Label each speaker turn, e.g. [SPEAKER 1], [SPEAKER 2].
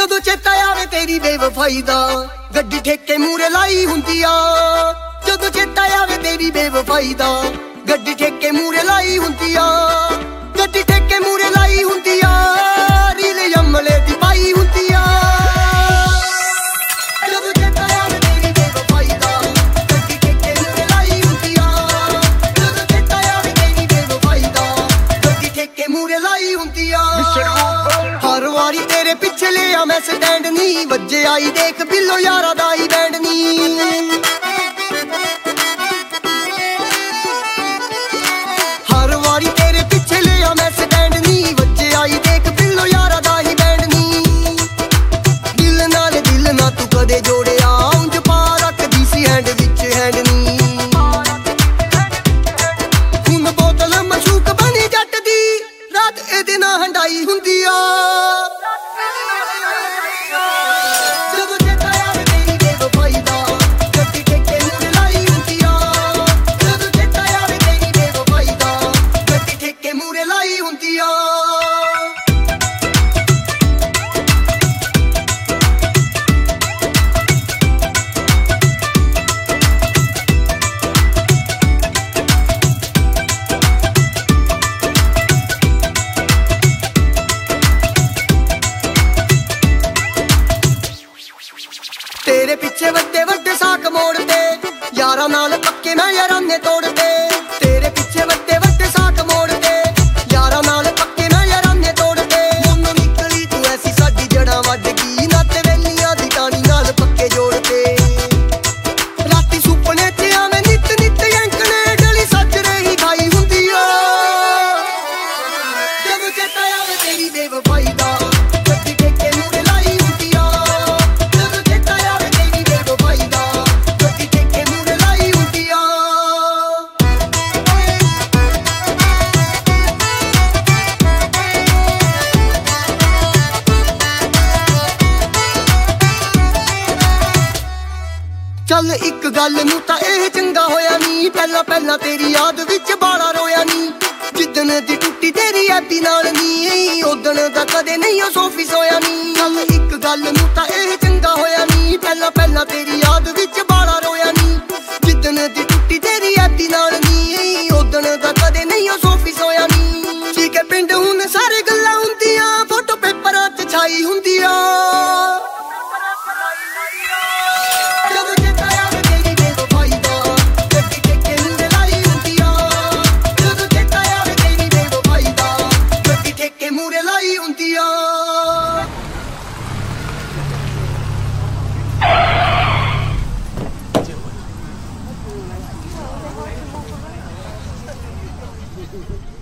[SPEAKER 1] ਜਦੋਂ ਚੇਤਾ ਆਵੇ ਤੇਰੀ ਬੇਵਫਾਈ ਦਾ ਗੱਡੀ ਠੇਕੇ ਮੂਰੇ ਲਾਈ ਹੁੰਦੀ ਆ ਜਦੋਂ ਚੇਤਾ ਆਵੇ ਤੇਰੀ ਬੇਵਫਾਈ ਦਾ ਗੱਡੀ ਠੇਕੇ ਮੂਰੇ ਲਾਈ ਹੁੰਦੀ ਆ ਗੱਡੀ ਠੇਕੇ ਮੂਰੇ ਲਾਈ ਹੁੰਦੀ ਆ ਰੀਲ ਯਮਲੇ ਦੀ ਪਾਈ ਹੁੰਦੀ ਆ ਜਦੋਂ ਚੇਤਾ ਆਵੇ ਤੇਰੀ ਬੇਵਫਾਈ ਦਾ ਗੱਡੀ ਠੇਕੇ ਮੂਰੇ ਲਾਈ ਹੁੰਦੀ ਆ ਜਦੋਂ ਚੇਤਾ ਆਵੇ ਤੇਰੀ ਬੇਵਫਾਈ ਦਾ ਗੱਡੀ ਠੇਕੇ ਮੂਰੇ ਲਾਈ ਹੁੰਦੀ ਆ ਹਰ ਵਾਰੀ ਤੇਰੇ ਪਿੱਛੇ ਲਿਆ ਮੈਂ ਸਟੈਂਡ ਨੀ ਵੱਜੇ ਆਈ ਦੇਖ ਬਿੱਲੋ ਯਾਰਾ ਦਾ ਹੀ ਬੈਂਡ ਨੀ ਹਰ ਵਾਰੀ ਤੇਰੇ ਪਿੱਛੇ ਲਿਆ ਮੈਂ ਸਟੈਂਡ ਨੀ ਵੱਜੇ ਆਈ ਦੇਖ ਬਿੱਲੋ ਯਾਰਾ ਦਾ ਹੀ ਬੈਂਡ ਨੀ ਦਿਲ ਨਾਲ ਤੂੰ ਕਦੇ ਜੋੜਿਆ ਉਂਝ ਪਾ ਰੱਖਦੀ ਸੀ ਹੈਂਡ ਵਿੱਚ ਹੈਂਡ ਨੀ ਹੁਣ ਬੋਤਲ ਮਸ਼ੂਕ ਬਣੀ ਜੱਟ ਦੀ ਰਾਤ ਇਹਦੇ ਨਾਲ ਹੰਡਾਈ ਹੁੰਦੀ ਆ ਤੇਰੇ ਪਿੱਛੇ ਵੱਡੇ ਵੱਡੇ ਸਾਕ ਮੋੜਦੇ ਯਾਰਾਂ ਨਾਲ ਪੱਕੇ ਮੈਂ ਯਾਰਾਨੇ ਤੋੜਦੇ ਤੇਰੇ ਪਿੱਛੇ ਵੱਡੇ ਵੱਡੇ ਸਾਕ ਮੋੜਦੇ ਯਾਰਾਂ ਨਾਲ ਪੱਕੇ ਮੈਂ ਯਾਰਾਨੇ ਤੋੜਦੇ ਹੁਣ ਨਿਕਲੀ ਤੂੰ ਐਸੀ ਸਾਡੀ ਜੜਾਂ ਵੱਢ ਗਈ ਨਾ ਤੇ ਵੇਲੀਆਂ ਦੀ ਟਾਣੀ ਨਾਲ ਪੱਕੇ ਜੋੜਦੇ ਰਾਤੀ ਸੁਪਨੇ ਚ ਆਵੇਂ ਨਿੱਤ ਨਿੱਤ ਐਂਕਣੇ ਗਲੀ ਸੱਜ ਰਹੀ ਖਾਈ ਹੁੰਦੀ ਆ ਜਦੋਂ ਚੇਤਾ ਆਵੇ ਤੇਰੀ ਬੇਵਫਾਈ ਦਾ ਗੱਡੀ ਠੇਕੇ ਮੂਰੇ ਲਾਈ ਹੁੰਦੀ ਆ ਚੱਲ ਇੱਕ ਗੱਲ ਨੂੰ ਤਾਂ ਇਹ ਚੰਗਾ ਹੋਇਆ ਨੀ ਪਹਿਲਾਂ ਤੇਰੀ ਯਾਦ ਵਿੱਚ ਬਾਲਾ ਰੋਇਆ ਨੀ ਜਿੱਦਣ ਦੀ ਟੁੱਟੀ ਤੇਰੀ ਐਪੀ ਨਾਲ ਨੀ ਉਦਣ ਦਾ ਕਦੇ ਨਹੀਂ ਉਹ ਸੋਫੀ ਸੋਇਆ ਨੀ ਚੱਲ ਇੱਕ ਗੱਲ ਨੂੰ ਤਾਂ ਇਹ ਚੰਗਾ ਹੋਇਆ ਨੀ ਪਹਿਲਾਂ ਤੇਰੀ ਯਾਦ ਵਿੱਚ ਬਾਲਾ ਰੋਇਆ ਨੀ ਜਿੱਦਣ ਦੀ ਟੁੱਟੀ ਤੇਰੀ ਐਪੀ ਨਾਲ ਨੀ ਉਦਣ ਦਾ ਕਦੇ ਨਹੀਂ ਉਹ ਸੋਫੀ ਸੋਇਆ ਨੀ ਠੀਕ ਹੈ ਪਿੰਡ ਹੁਣ ਸਾਰੇ ਗੱਲਾਂ ਹੁੰਦੀਆਂ ਫੋਟੋ ਪੇਪਰਾਂ 'ਚ ਛਾਈ ਹੁੰਦੀ ਆ
[SPEAKER 2] Thank you.